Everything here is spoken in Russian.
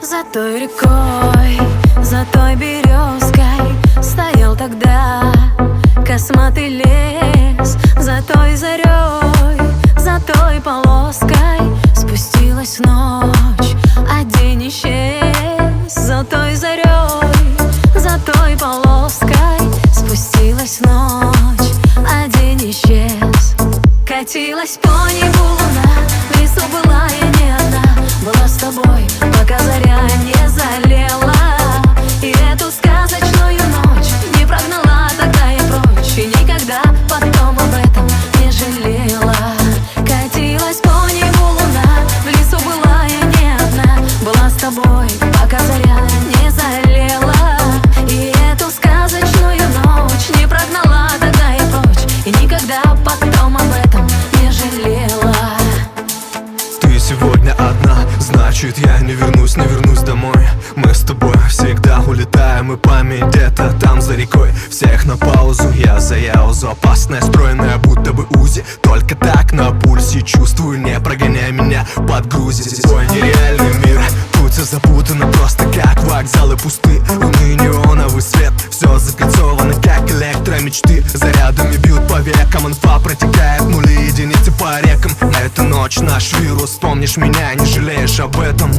За той рекой, за той березкой стоял тогда косматый лес. За той зарей, за той полоской спустилась ночь, а день исчез. За той зарей, за той полоской спустилась ночь, а день исчез. Катилась по небу луна, в лесу была я не одна. Была с тобой, пока заря не залила, и эту сказочную ночь не прогнала тогда и прочь, и никогда потом об этом не жалела. Катилась по небу луна, в лесу была я не одна. Была с тобой, пока заря не залила, и эту сказочную ночь не прогнала тогда и прочь, и никогда потом об этом не жалела. Ты сегодня одна, значит я не вернусь домой. Мы с тобой всегда улетаем, и память где-то там за рекой. Всех на паузу, я за яузу. Опасная, стройная, будто бы УЗИ. Только так на пульсе чувствую, не прогоняй меня под грузи. Твой нереальный мир, тут все запутано, просто как вокзалы пусты. Луны, неоновый свет, все закольцовано, как электромечты. Зарядами бьют по векам, инфа протекает, нули единицы по рекам. На эту ночь наш вирус, помнишь меня, не жалеешь об этом.